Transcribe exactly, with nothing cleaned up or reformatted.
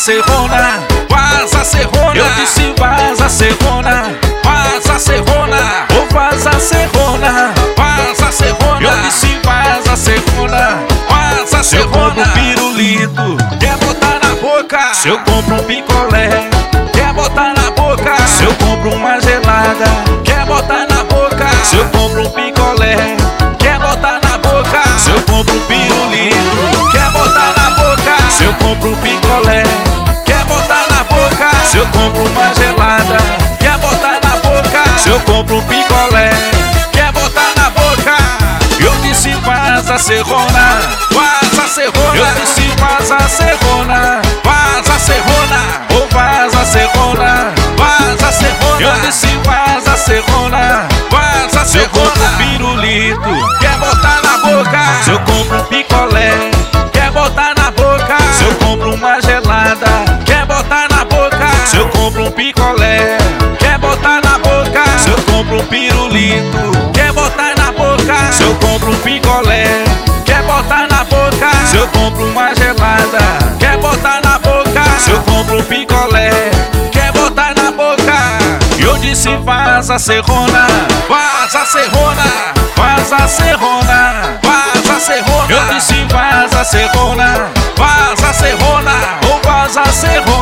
serrona, vaza serrona. Eu disse vaza serrona, vaza serrona. Ou vaza serrona, vaza serrona. Eu disse vaza serrona, vaza serrona. Se eu compro um pirulito, quer botar na boca. Se eu compro um picolé, quer botar na boca. Se eu compro uma gelada, quer botar na boca. Se eu compro um picolé, quer botar na boca. Se eu compro um pirulito, quer botar na boca. Se eu compro um picolé, quer botar na boca. Se eu compro uma gelada, quer botar na boca. Se eu compro um picolé, quer botar na boca. Eu disse vaza serrona, vaza serrona. Eu disse vaza serrona, vaza serrona. Ou vaza serrona, vaza serrona. Eu disse vaza serrona, vaza serrona. Se eu compro um pirulito, quer botar na boca. Se eu compro um picolé, quer botar na boca. Se eu compro uma gelada, quer botar na boca. Se eu compro um picolé, quer botar na boca. Se eu compro um pirulito, quer botar na boca. Se eu compro um picolé, quer botar na boca. Se eu compro uma gelada, quer botar na boca. Se eu compro um picolé, quer botar na boca. Eu disse vaza serrona, vaza serrona, vaza serrona, vaza serrona. Eu disse vaza serrona, vaza serrona. Ou vaza serrona.